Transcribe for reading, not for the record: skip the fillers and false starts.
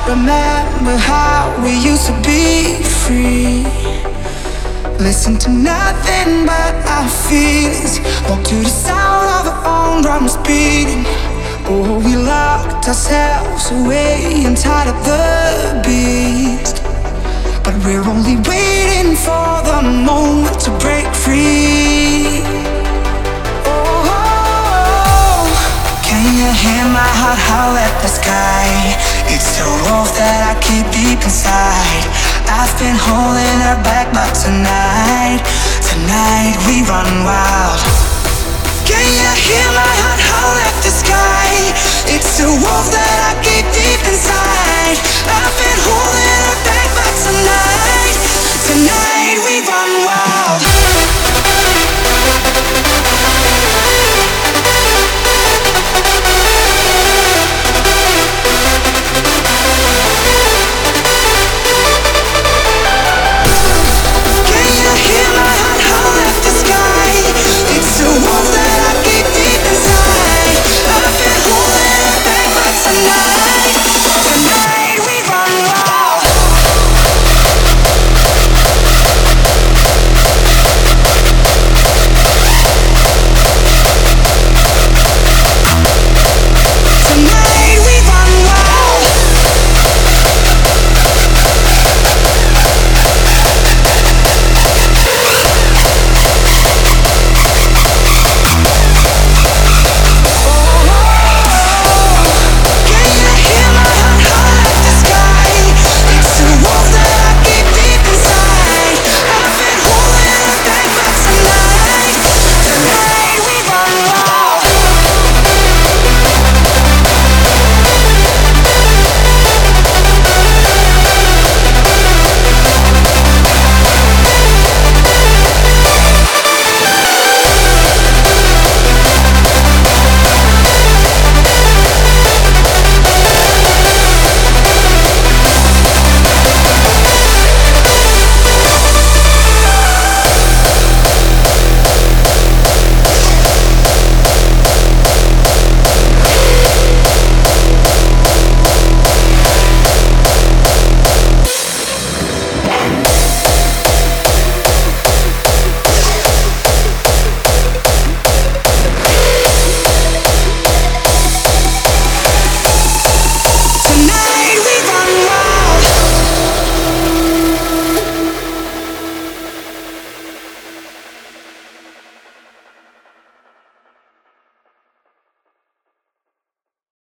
Remember how we used to be free. Listen to nothing but our feelings. Walk to the sound of our own drums beating. Oh, we locked ourselves away inside of the beast. But we're only waiting for the moment to break free. Oh, can you hear my heart howl at the sky? It's the wolf that I keep deep inside. I've been holding her back, but tonight we run wild. Can you hear my heart howl at the sky? It's the wolf that I keep deep inside. I've